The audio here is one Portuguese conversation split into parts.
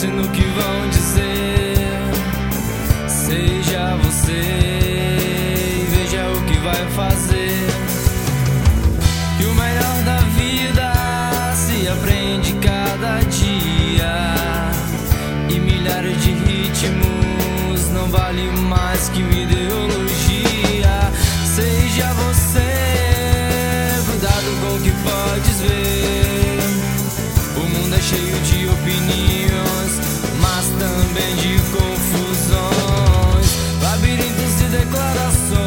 pense no que vão dizer. Seja você e veja o que vai fazer. Que o melhor da vida se aprende cada dia, e milhares de ritmos não vale mais que uma ideologia. Seja você, cuidado com o que podes ver. O mundo é cheio de opiniões, mas também de confusões, labirintos de declarações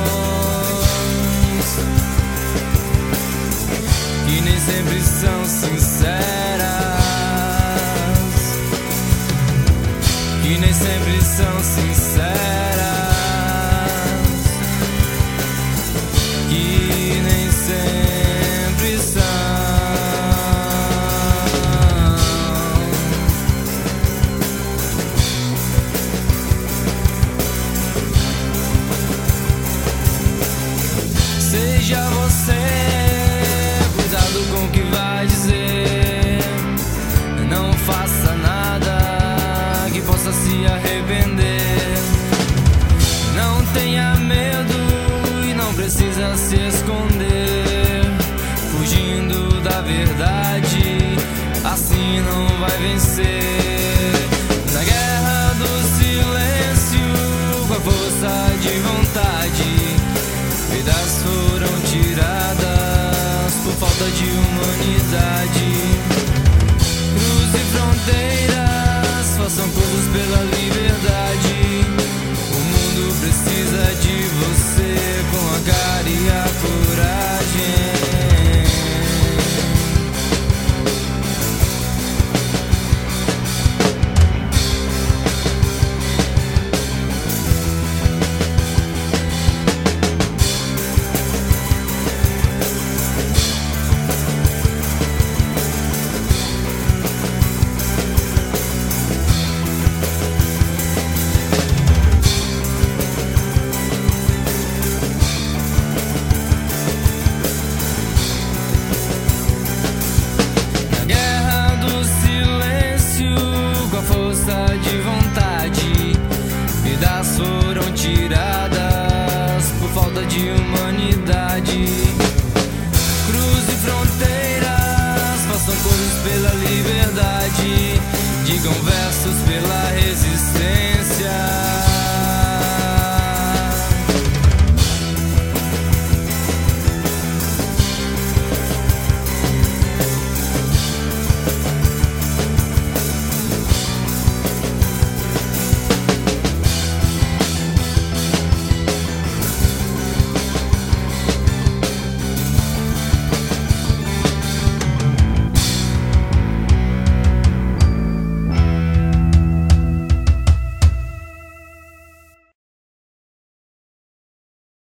que nem sempre são sinceras, que nem sempre são sinceras, que nem sempre são. Seja você, cuidado com o que vai dizer. Não faça nada que possa se arrepender. Não tenha medo e não precisa se esconder, fugindo da verdade, assim não vai vencer. Na guerra do silêncio, com a força de vontade, vidas foram tiradas por falta de humanidade. Cruze fronteiras, façam coisas pela liberdade.